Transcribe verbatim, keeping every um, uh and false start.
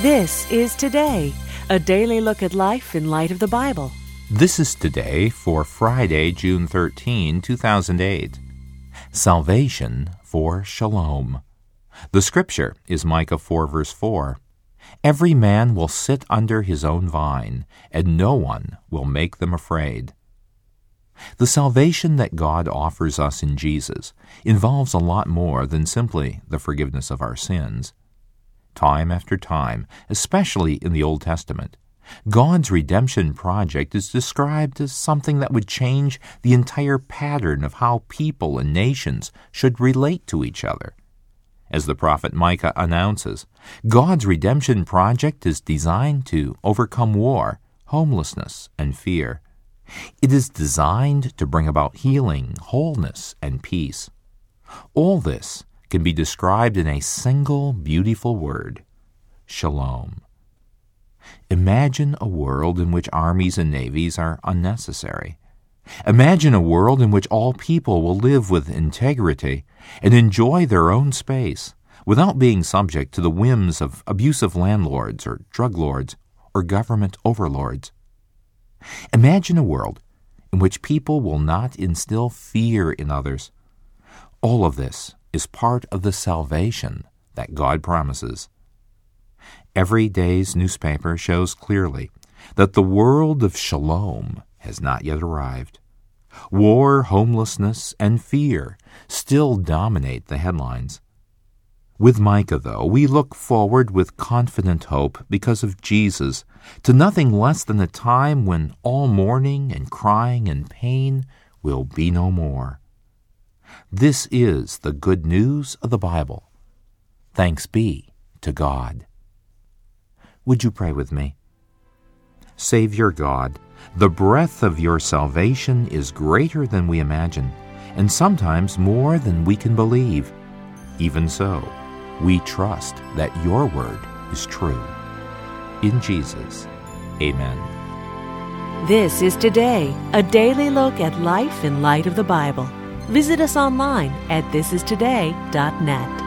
This is Today, a daily look at life in light of the Bible. This is Today for Friday, June thirteenth, two thousand eight. Salvation for Shalom. The scripture is Micah four, verse four. Every man will sit under his own vine, and no one will make them afraid. The salvation that God offers us in Jesus involves a lot more than simply the forgiveness of our sins. Time after time, especially in the Old Testament, God's redemption project is described as something that would change the entire pattern of how people and nations should relate to each other. As the prophet Micah announces, God's redemption project is designed to overcome war, homelessness, and fear. It is designed to bring about healing, wholeness, and peace. All this can be described in a single beautiful word: shalom. Imagine a world in which armies and navies are unnecessary. Imagine a world in which all people will live with integrity and enjoy their own space without being subject to the whims of abusive landlords or drug lords or government overlords. Imagine a world in which people will not instill fear in others. All of this is part of the salvation that God promises. Every day's newspaper shows clearly that the world of shalom has not yet arrived. War, homelessness, and fear still dominate the headlines. With Micah, though, we look forward with confident hope because of Jesus to nothing less than a time when all mourning and crying and pain will be no more. This is the good news of the Bible. Thanks be to God. Would you pray with me? Savior God, the breadth of your salvation is greater than we imagine, and sometimes more than we can believe. Even so, we trust that your word is true. In Jesus, amen. This is Today, a daily look at life in light of the Bible. Visit us online at this is today dot net.